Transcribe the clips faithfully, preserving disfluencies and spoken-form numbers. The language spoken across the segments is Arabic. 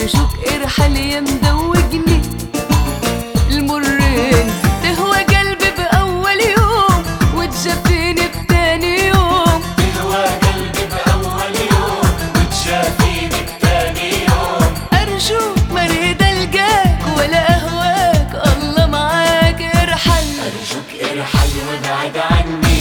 أرجوك ارحل يا مدوجني المرين، تهوى قلبي بأول يوم وتجفيني بتاني يوم، تهوى قلبي بأول يوم وتجافيني بتاني يوم. أرجوك ما أريد ألقاك ولا أهواك، الله معاك ارحل. أرجوك ارحل وابعد عني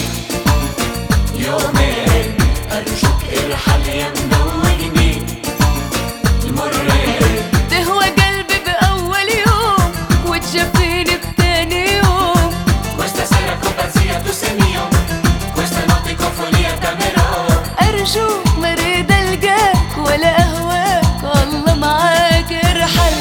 يومين، أرجوك ارحل يا مدوجني المرين، تهوى قلبي بأول يوم وتجفيني بتاني يوم. questa sera con pazzia tu sei mio, questa notte con follia t'amerò. أرجوك ما أريد ألقاك ولا أهواك، الله معاك ارحل.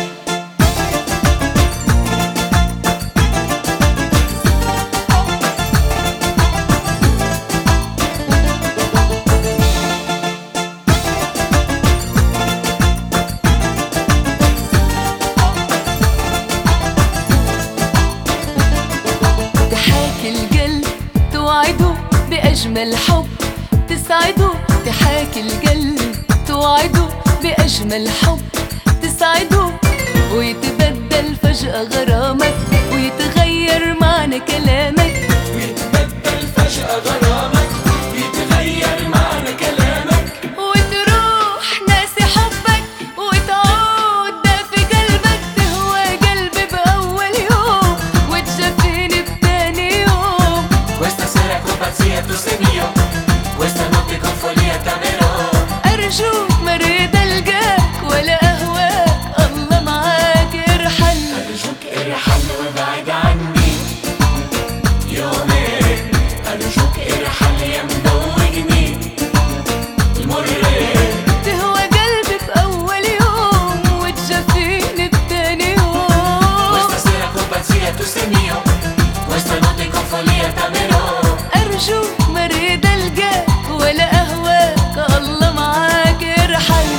تحاكي القلب توعده بأجمل حب تسعده، تحاكي القلب توعده بأجمل حب تسعده، ويتبدل فجأة غرامك ويتغير معنى كلامك، يتبدل فجأة غرامك يتغير معنى كلامك، وتروح ناسي حبك وتعود دافي قلبك، تهوى قلبي بأول يوم وتجفيني بتاني يوم. questa sera con pazzia tu sei mio, questa notte con follia t'amerò. أرجوك ما أريد ألقاك ولا أهواك، الله معاك ارحل. أرجوك ارحل وابعد عني يومين، أرجوك ارحل يا مدوجني المرين، تهوى قلبي بأول يوم وتجفيني بتاني يوم. questa sera con pazzia tu sei mio, questa notte con follia t'amerò. أرجوك ما أريد ألقاك ولا أهواك، الله معاك ارحل.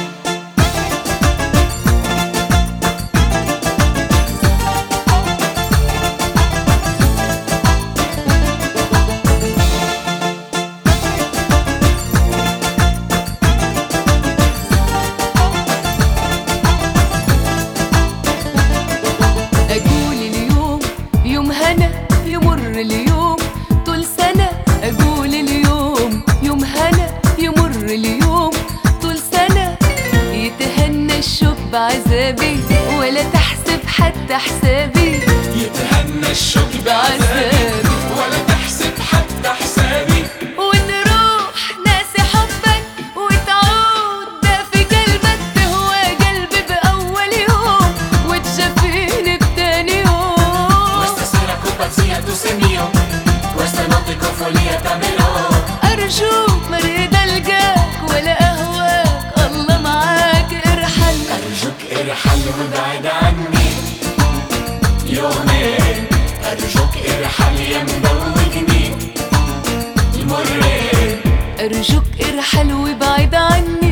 أقول اليوم يوم هنا يمر اليوم طول سنة، أقول اليوم يوم هنا يمر اليوم طول سنة، يتهنى الشوق بعذابي ولا تحسب حتى حسابي، يتهنى الشوق بعذابي ولا تحسب حتى حسابي، وتروح ناسي حبك وتعود دافي قلبك، تهوى قلبي بأول يوم وتجفيني بتاني يوم. questa sera con pazzia tu sei mio, questa notte con follia t'amerò. أرجوك ما أريد ألقاك ولا أهواك، الله معاك ارحل. أرجوك ارحل وابعد عني يومين، أرجوك ارحل يا مدوجني المرين، أرجوك ارحل وابعد عني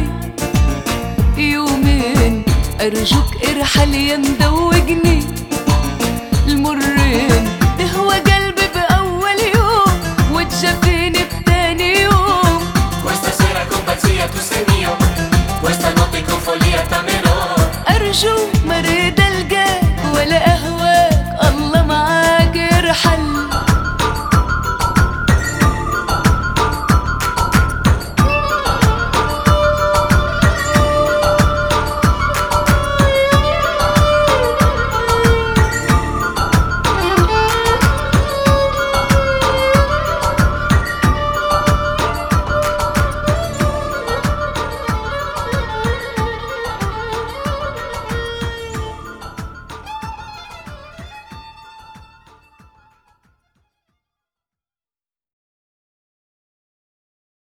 يومين، أرجوك ارحل يا مدوجني المرين، تهوى قلبي بأول يوم وتجفيني بتاني يوم. questa sera con pazzia tu sei mio, questa notte con follia t'amerò. أرجوك ما أريد